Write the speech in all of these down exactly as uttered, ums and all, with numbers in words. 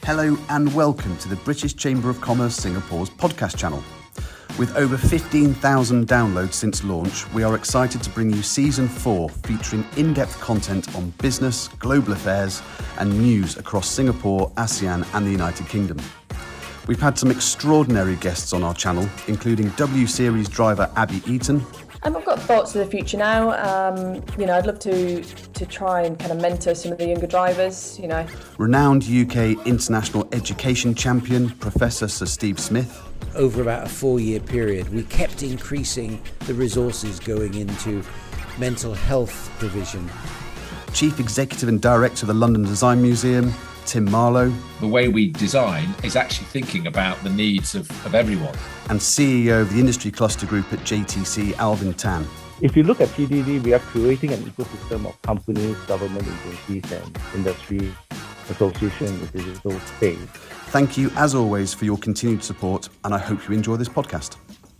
Hello and welcome to the British Chamber of Commerce Singapore's podcast channel. With over fifteen thousand downloads since launch, we are excited to bring you Season four featuring in-depth content on business, global affairs and news across Singapore, ASEAN and the United Kingdom. We've had some extraordinary guests on our channel, including W Series driver Abby Eaton. Um, I've got thoughts of the future now. Um, you know, I'd love to to try and kind of mentor some of the younger drivers, you know. Renowned U K international education champion, Professor Sir Steve Smith. Over about a four-year period, we kept increasing the resources going into mental health provision. Chief Executive and Director of the London Design Museum, Tim Marlowe. The way we design is actually thinking about the needs of, of everyone. And C E O of the Industry Cluster Group at J T C, Alvin Tan. If you look at P D D, we are creating an ecosystem of companies, government agencies and industry associations in the digital space. Thank you, as always, for your continued support, and I hope you enjoy this podcast.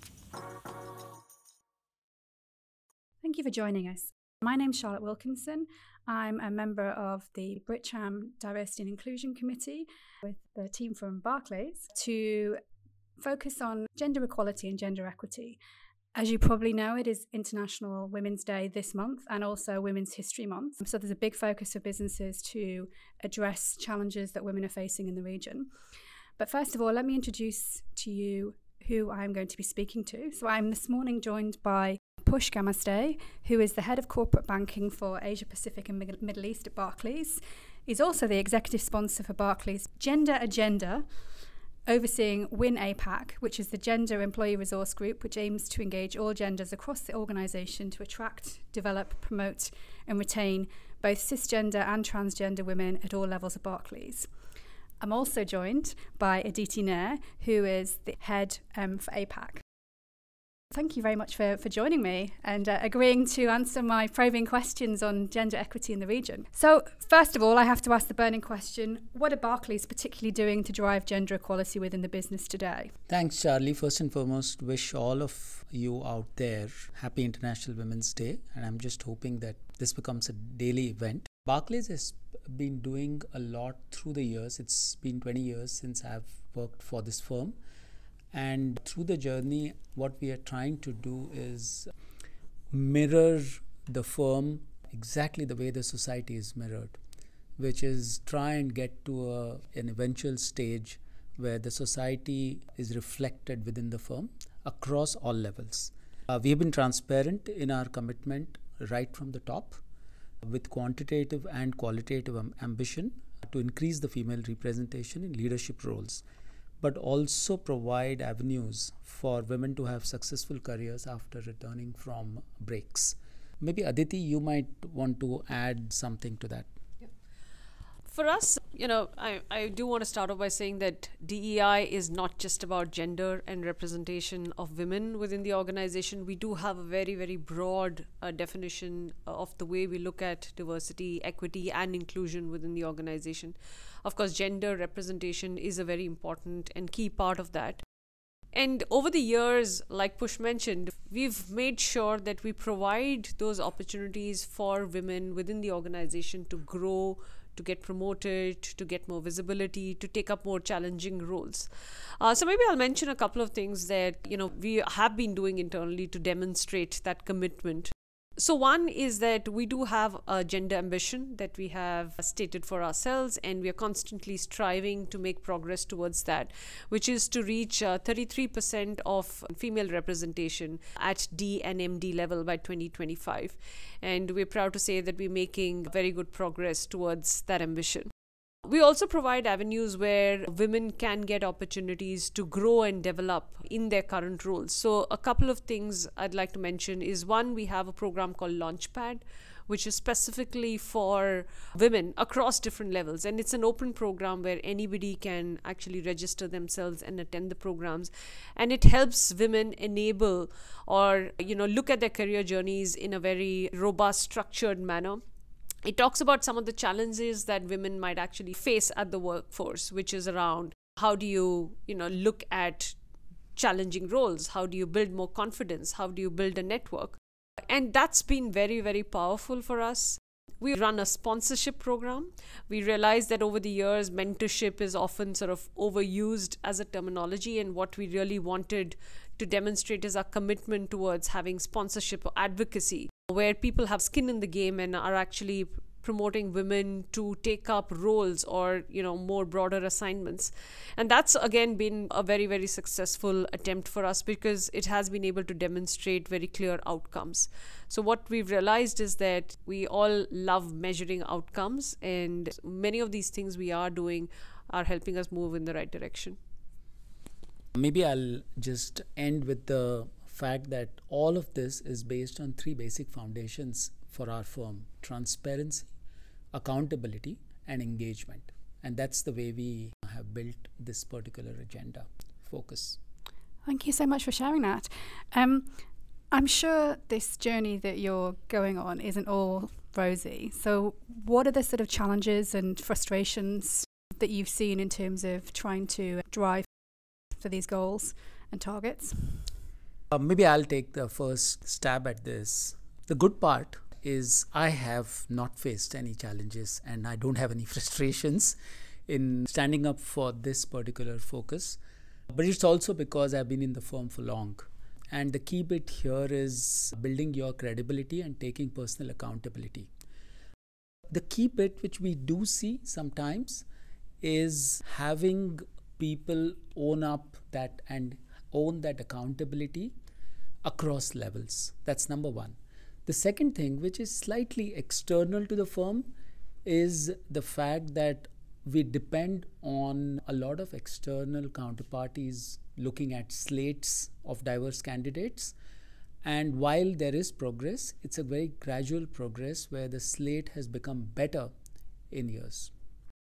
Thank you for joining us. My name's Charlotte Wilkinson. I'm a member of the BritCham Diversity and Inclusion Committee with the team from Barclays to focus on gender equality and gender equity. As you probably know, it is International Women's Day this month and also Women's History Month. So there's a big focus for businesses to address challenges that women are facing in the region. But first of all, let me introduce to you who I'm going to be speaking to. So I'm this morning joined by Push Gamaste, who is the head of corporate banking for Asia Pacific and Middle East at Barclays. He's also the executive sponsor for Barclays' Gender Agenda, overseeing WIN APAC, which is the gender employee resource group, which aims to engage all genders across the organisation to attract, develop, promote and retain both cisgender and transgender women at all levels of Barclays. I'm also joined by Aditi Nair, who is the head um, for APAC. Thank you very much for, for joining me and uh, agreeing to answer my probing questions on gender equity in the region. So, first of all, I have to ask the burning question, what are Barclays particularly doing to drive gender equality within the business today? Thanks, Charlie. First and foremost, wish all of you out there happy International Women's Day. And I'm just hoping that this becomes a daily event. Barclays has been doing a lot through the years. It's been twenty years since I've worked for this firm. And through the journey, what we are trying to do is mirror the firm exactly the way the society is mirrored, which is try and get to a, an eventual stage where the society is reflected within the firm across all levels. Uh, we have been transparent in our commitment right from the top with quantitative and qualitative um, ambition to increase the female representation in leadership roles, but also provide avenues for women to have successful careers after returning from breaks. Maybe Aditi, you might want to add something to that. For us, you know, I, I do want to start off by saying that D E I is not just about gender and representation of women within the organization. We do have a very, very broad uh, definition of the way we look at diversity, equity, and inclusion within the organization. Of course, gender representation is a very important and key part of that. And over the years, like Push mentioned, we've made sure that we provide those opportunities for women within the organization to grow, to get promoted, to get more visibility, to take up more challenging roles. Uh, so maybe I'll mention a couple of things that, you know, we have been doing internally to demonstrate that commitment. So one is that we do have a gender ambition that we have stated for ourselves, and we are constantly striving to make progress towards that, which is to reach uh, thirty-three percent of female representation at D and M D level by twenty twenty-five. And we're proud to say that we're making very good progress towards that ambition. We also provide avenues where women can get opportunities to grow and develop in their current roles. So a couple of things I'd like to mention is, one, we have a program called Launchpad, which is specifically for women across different levels. And it's an open program where anybody can actually register themselves and attend the programs. And it helps women enable or, you know, look at their career journeys in a very robust, structured manner. It talks about some of the challenges that women might actually face at the workforce, which is around how do you, you know, look at challenging roles? How do you build more confidence? How do you build a network? And that's been very, very powerful for us. We run a sponsorship program. We realize that over the years, mentorship is often sort of overused as a terminology, and what we really wanted to demonstrate is our commitment towards having sponsorship or advocacy, where people have skin in the game and are actually promoting women to take up roles or, you know, more broader assignments. And that's again been a very, very successful attempt for us because it has been able to demonstrate very clear outcomes. So what we've realized is that we all love measuring outcomes, and many of these things we are doing are helping us move in the right direction. Maybe I'll just end with the fact that all of this is based on three basic foundations for our firm: transparency, accountability, and engagement. And that's the way we have built this particular agenda focus. Thank you so much for sharing that. Um, I'm sure this journey that you're going on isn't all rosy. So what are the sort of challenges and frustrations that you've seen in terms of trying to drive for these goals and targets? Uh, maybe I'll take the first stab at this. The good part is I have not faced any challenges and I don't have any frustrations in standing up for this particular focus. But it's also because I've been in the firm for long. And the key bit here is building your credibility and taking personal accountability. The key bit which we do see sometimes is having people own up that and own that accountability across levels. That's number one. The second thing, which is slightly external to the firm, is the fact that we depend on a lot of external counterparties looking at slates of diverse candidates. And while there is progress, it's a very gradual progress where the slate has become better in years.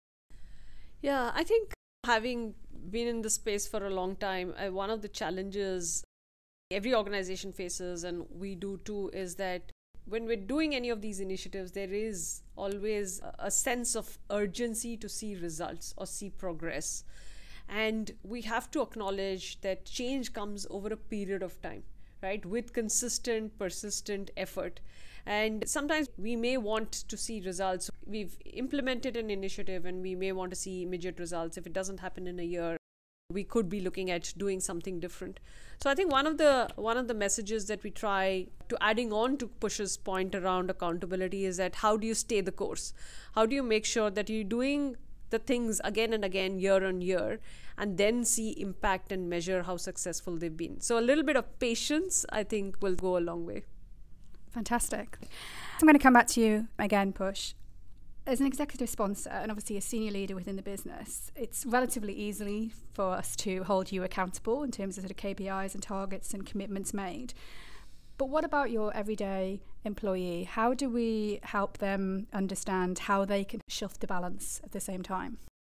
Yeah, I think having been in the space for a long time, uh, one of the challenges every organization faces, and we do too, is that when we're doing any of these initiatives, there is always a sense of urgency to see results or see progress. And we have to acknowledge that change comes over a period of time, right? With consistent, persistent effort. And sometimes we may want to see results. We've implemented an initiative and we may want to see immediate results. If it doesn't happen in a year, we could be looking at doing something different. So I think one of the one of the messages that we try to, adding on to Push's point around accountability, is that how do you stay the course? How do you make sure that you're doing the things again and again, year on year, and then see impact and measure how successful they've been? So a little bit of patience, I think, will go a long way. Fantastic. I'm going to come back to you again, Push. As an executive sponsor and obviously a senior leader within the business, it's relatively easy for us to hold you accountable in terms of sort of K P Is and targets and commitments made. But what about your everyday employee? How do we help them understand how they can shift the balance at the same time?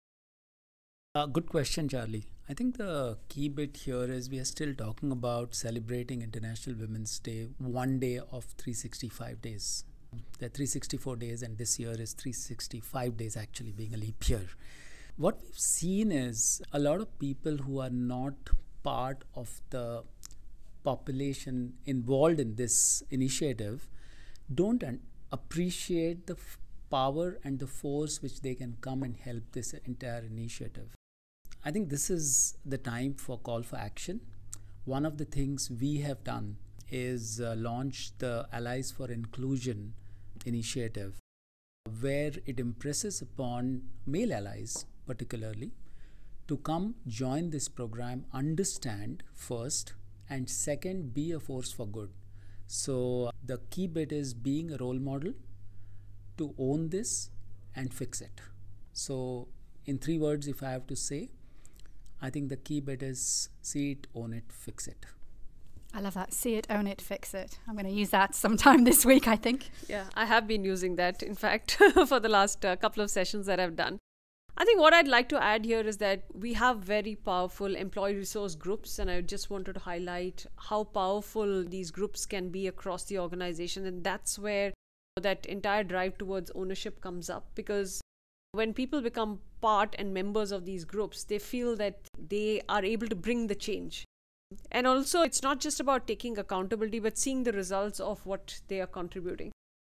Uh, good question, Charlie. I think the key bit here is we are still talking about celebrating International Women's Day one day of three hundred sixty-five days. There are three hundred sixty-four days, and this year is three hundred sixty-five days, actually being a leap year. What we've seen is a lot of people who are not part of the population involved in this initiative don't un- appreciate the f- power and the force which they can come and help this entire initiative. I think this is the time for call for action. One of the things we have done is uh, launch the Allies for Inclusion initiative, where it impresses upon male allies particularly to come join this program, understand first, and second, be a force for good. So the key bit is being a role model to own this and fix it. So in three words, if I have to say, I think the key bit is see it, own it, fix it. I love that. See it, own it, fix it. I'm going to use that sometime this week, I think. Yeah, I have been using that, in fact, for the last uh, couple of sessions that I've done. I think what I'd like to add here is that we have very powerful employee resource groups, and I just wanted to highlight how powerful these groups can be across the organization. And that's where that entire drive towards ownership comes up, because when people become part and members of these groups, they feel that they are able to bring the change. And also, it's not just about taking accountability, but seeing the results of what they are contributing.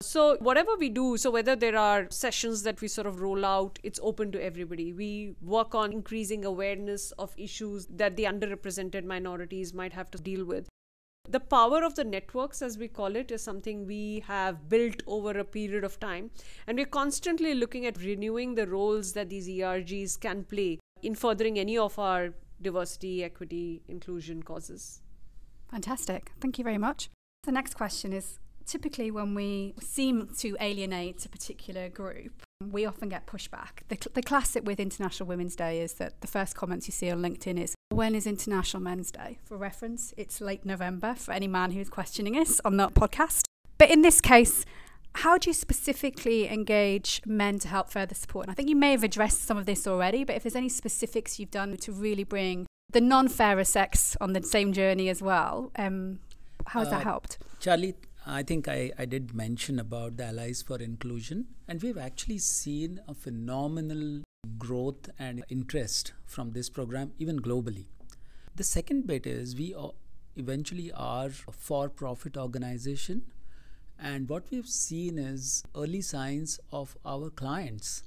So whatever we do, so whether there are sessions that we sort of roll out, it's open to everybody. We work on increasing awareness of issues that the underrepresented minorities might have to deal with. The power of the networks, as we call it, is something we have built over a period of time. And we're constantly looking at renewing the roles that these E R Gs can play in furthering any of our diversity, equity, inclusion causes. Fantastic. Thank you very much. The next question is, typically when we seem to alienate a particular group, we often get pushback. The, cl- the classic with International Women's Day is that the first comments you see on LinkedIn is, when is International Men's Day? For reference, it's late November for any man who's questioning us on the podcast. But in this case, how do you specifically engage men to help further support? And I think you may have addressed some of this already, but if there's any specifics you've done to really bring the non-fairer sex on the same journey as well, um, how has uh, that helped? Charlie, I think I, I did mention about the Allies for Inclusion, and we've actually seen a phenomenal growth and interest from this program, even globally. The second bit is we are eventually are a for-profit organization, and what we've seen is early signs of our clients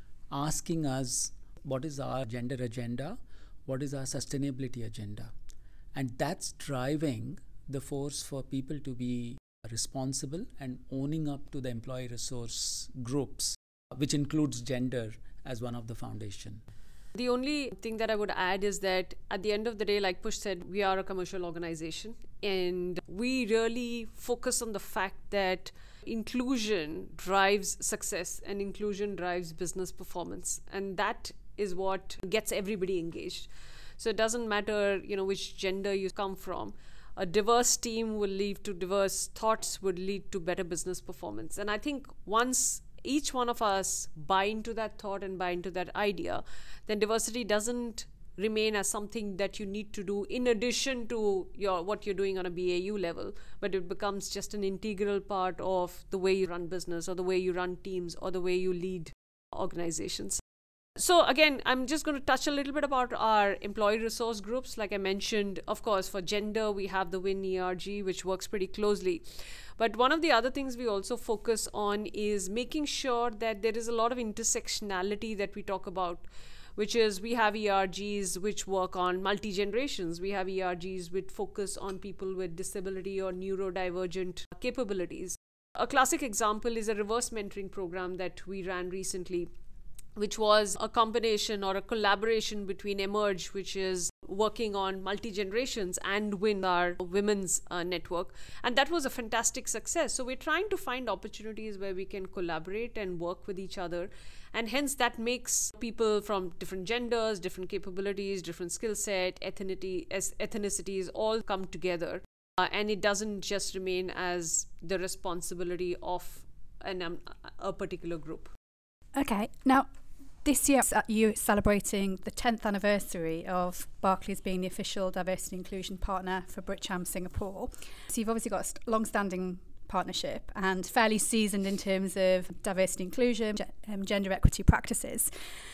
asking us what is our gender agenda, what is our sustainability agenda, and that's driving the force for people to be responsible and owning up to the employee resource groups, which includes gender as one of the foundation. The only thing that I would add is that at the end of the day, like Push said, we are a commercial organization, and we really focus on the fact that inclusion drives success and inclusion drives business performance, and that is what gets everybody engaged. So it doesn't matter, you know, which gender you come from. A diverse team will lead to diverse thoughts, would lead to better business performance. And I think once each one of us buy into that thought and buy into that idea, then diversity doesn't remain as something that you need to do in addition to your what you're doing on a B A U level, but it becomes just an integral part of the way you run business or the way you run teams or the way you lead organizations. So again, I'm just going to touch a little bit about our employee resource groups. Like I mentioned, of course, for gender, we have the W I N E R G, which works pretty closely. But one of the other things we also focus on is making sure that there is a lot of intersectionality that we talk about, which is we have E R Gs which work on multi-generations. We have E R Gs which focus on people with disability or neurodivergent capabilities. A classic example is a reverse mentoring program that we ran recently, which was a combination or a collaboration between Emerge, which is working on multi-generations, and W I N, our women's uh, network. And that was a fantastic success. So we're trying to find opportunities where we can collaborate and work with each other. And hence that makes people from different genders, different capabilities, different skill set, ethnicity, ethnicities all come together. Uh, and it doesn't just remain as the responsibility of an, um, a particular group. Okay. Now, this year you're celebrating the tenth anniversary of Barclays being the official diversity and inclusion partner for Britcham Singapore. So you've obviously got a long-standing partnership and fairly seasoned in terms of diversity inclusion, um, gender equity practices.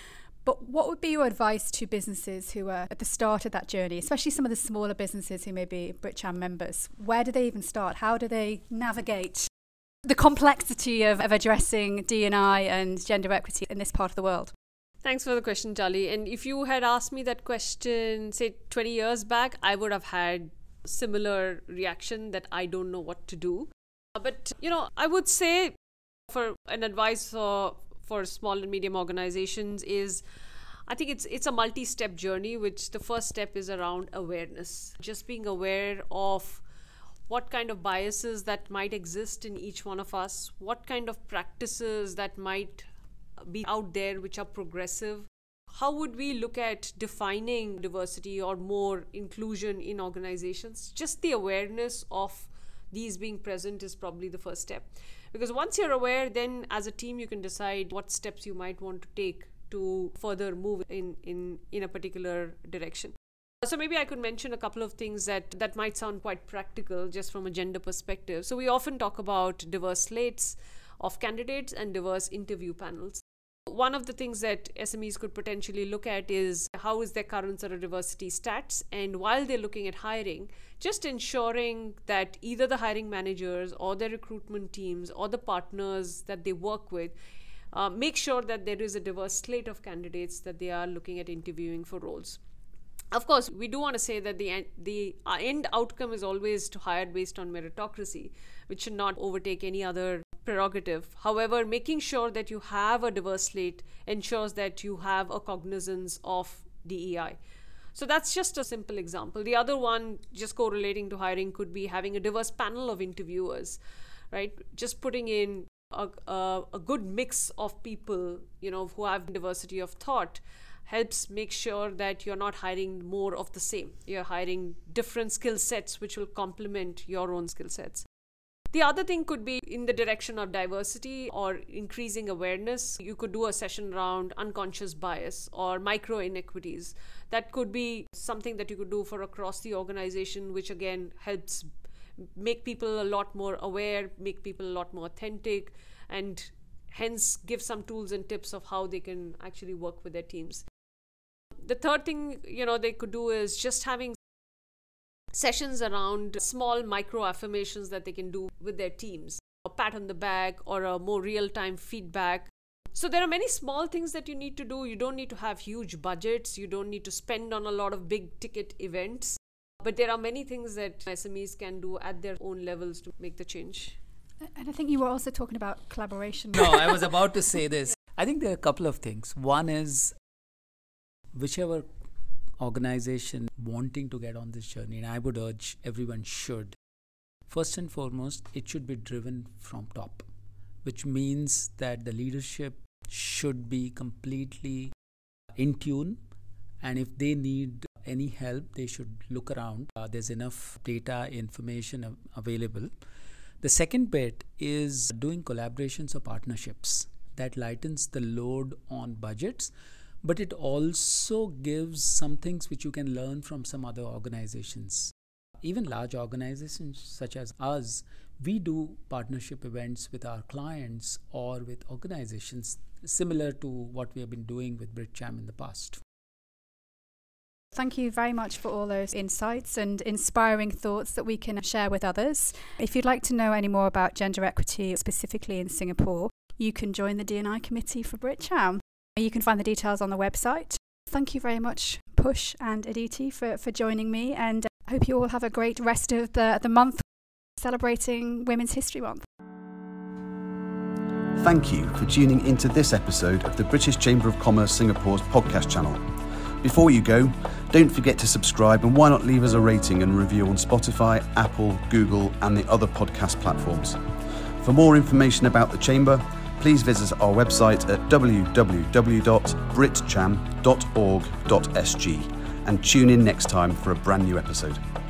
But what would be your advice to businesses who are at the start of that journey, especially some of the smaller businesses who may be Britcham members? Where do they even start? How do they navigate the complexity of, of addressing D and I and gender equity in this part of the world? Thanks for the question, Charlie. And if you had asked me that question, say, twenty years back, I would have had a similar reaction that I don't know what to do. But, you know, I would say for an advice for, for small and medium organizations is, I think it's it's a multi-step journey, which the first step is around awareness. Just being aware of what kind of biases that might exist in each one of us, what kind of practices that might be out there which are progressive. How would we look at defining diversity or more inclusion in organizations? Just the awareness of these being present is probably the first step. Because once you're aware, then as a team you can decide what steps you might want to take to further move in, in, in a particular direction. So maybe I could mention a couple of things that, that might sound quite practical just from a gender perspective. So we often talk about diverse slates of candidates and diverse interview panels. One of the things that S M Es could potentially look at is how is their current sort of diversity stats, and while they're looking at hiring, just ensuring that either the hiring managers or the recruitment teams or the partners that they work with uh, make sure that there is a diverse slate of candidates that they are looking at interviewing for roles. Of course, we do want to say that the end, the end outcome is always to hire based on meritocracy, which should not overtake any other prerogative. However, making sure that you have a diverse slate ensures that you have a cognizance of D E I. So that's just a simple example. The other one, just correlating to hiring, could be having a diverse panel of interviewers, right? Just putting in a, a, a good mix of people, you know, who have diversity of thought helps make sure that you're not hiring more of the same. You're hiring different skill sets which will complement your own skill sets. The other thing could be in the direction of diversity or increasing awareness. You could do a session around unconscious bias or micro inequities. That could be something that you could do for across the organization, which again helps make people a lot more aware, make people a lot more authentic, and hence give some tools and tips of how they can actually work with their teams. The third thing, you know, they could do is just having sessions around small micro affirmations that they can do with their teams, a pat on the back or a more real-time feedback. So there are many small things that you need to do. You don't need to have huge budgets. You don't need to spend on a lot of big ticket events. But there are many things that S M Es can do at their own levels to make the change. And I think you were also talking about collaboration. No, I was about to say this. I think there are a couple of things. One is whichever organization wanting to get on this journey, and I would urge everyone should, first and foremost, it should be driven from top, which means that the leadership should be completely in tune, and if they need any help, they should look around. Uh, there's enough data, information av- available. The second bit is doing collaborations or partnerships. That lightens the load on budgets, but it also gives some things which you can learn from some other organizations. Even large organizations such as us, we do partnership events with our clients or with organizations similar to what we have been doing with BritCham in the past. Thank you very much for all those insights and inspiring thoughts that we can share with others. If you'd like to know any more about gender equity, specifically in Singapore, you can join the D and I committee for BritCham. You can find the details on the website. Thank you very much, Push and Aditi, for, for joining me, and I hope you all have a great rest of the, the month celebrating Women's History Month. Thank you for tuning into this episode of the British Chamber of Commerce Singapore's podcast channel. Before you go, don't forget to subscribe, and why not leave us a rating and review on Spotify, Apple, Google and the other podcast platforms. For more information about the Chamber, please visit our website at w w w dot britcham dot org dot s g and tune in next time for a brand new episode.